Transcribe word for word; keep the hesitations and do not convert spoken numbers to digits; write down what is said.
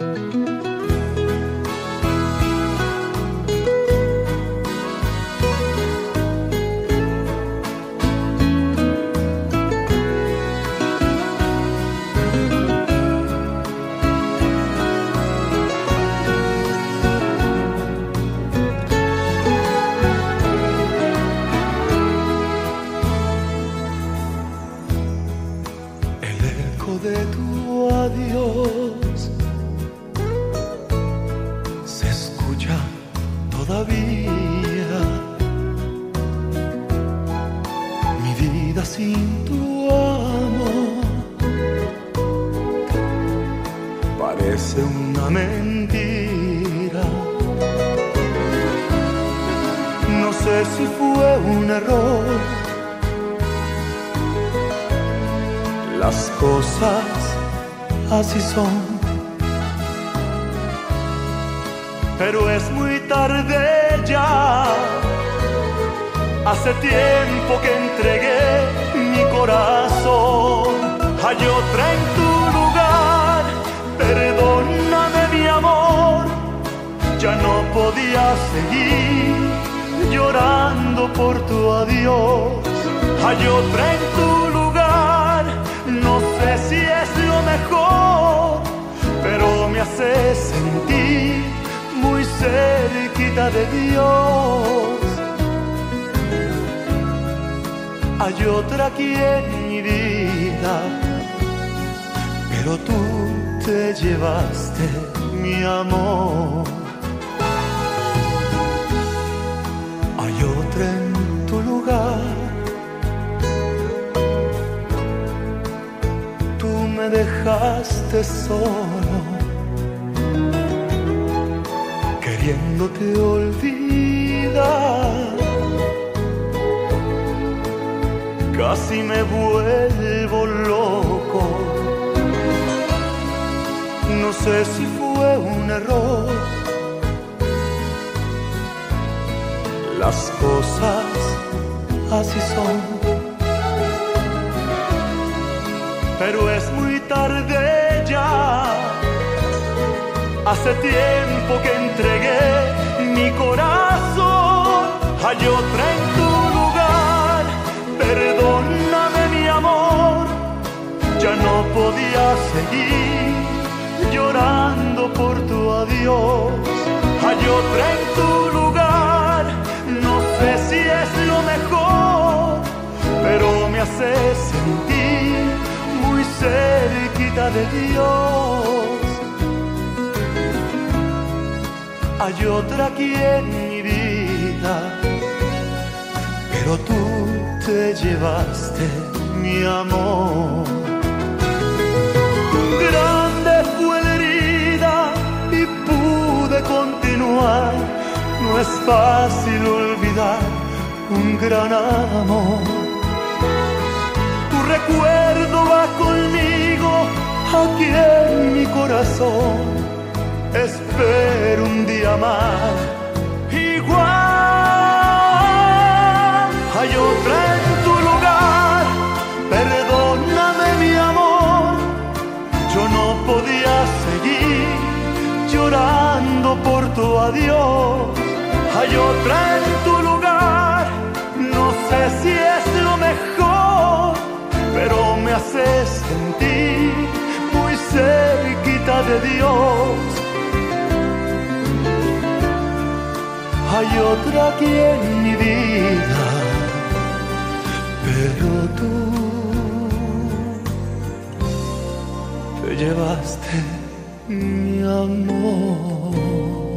De tu adiós se escucha todavía. Mi vida sin tu amor parece una mentira. No sé si fue un error. Las cosas así son, pero es muy tarde ya. Hace tiempo que entregué mi corazón. Hay otra en tu lugar, perdóname mi amor. Ya no podía seguir llorando por tu adiós. Hay otra en tu lugar, no sé si es lo mejor, pero me hace sentir muy cerquita de Dios. Hay otra aquí en mi vida, pero tú te llevaste mi amor. Hay otra en tu lugar, me dejaste solo, queriéndote olvidar. Casi me vuelvo loco. No sé si fue un error. Las cosas así son, pero es muy tarde ya. Hace tiempo que entregué mi corazón. Hay otra en tu lugar, perdóname mi amor. Ya no podía seguir llorando por tu adiós. Hay otra en tu lugar, no sé si es lo mejor, pero me hace sentir muy cerquita de Dios. Hay otra aquí en mi vida, pero tú te llevaste mi amor. Grande fue la herida y pude continuar. No es fácil olvidar un gran amor. Tu recuerdo va conmigo aquí en mi corazón. Espero un día más igual. Hay otra en tu lugar, perdóname mi amor. Yo no podía seguir llorando por tu adiós. Hay otra en tu lugar, no sé si es lo mejor, pero me hace sentir muy cerquita de Dios. Hay otra aquí en mi vida, pero tú te llevaste mi amor.